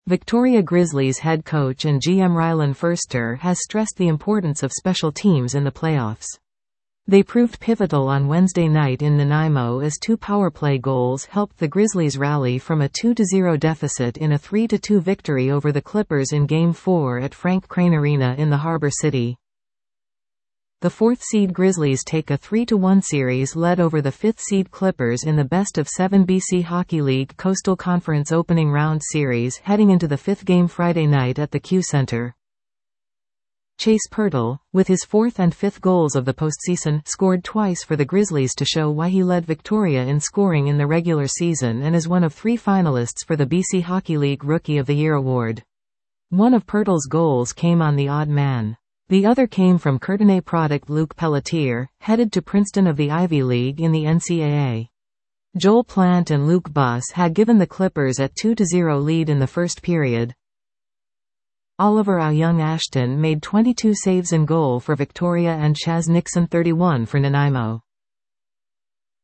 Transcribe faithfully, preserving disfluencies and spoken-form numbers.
Victoria Grizzlies head coach and G M Rylan Furster has stressed the importance of special teams in the playoffs. They proved pivotal on Wednesday night in Nanaimo as two powerplay goals helped the Grizzlies rally from a two to zero deficit in a three to two victory over the Clippers in Game four at Frank Crane Arena in the Harbor City. The fourth-seed Grizzlies take a three to one series lead over the fifth-seed Clippers in the best-of-seven B C Hockey League Coastal Conference opening round series heading into the fifth game Friday night at the Q Center. Chase Pirtle, with his fourth and fifth goals of the postseason, scored twice for the Grizzlies to show why he led Victoria in scoring in the regular season and is one of three finalists for the B C Hockey League Rookie of the Year award. One of Pirtle's goals came on the odd man. The other came from Courtenay product Luke Pelletier, headed to Princeton of the Ivy League in the N C double A. Joel Plant and Luke Buss had given the Clippers a two to zero lead in the first period. Oliver Ayoung-Ashton made twenty-two saves in goal for Victoria and Chaz Nixon thirty-one for Nanaimo.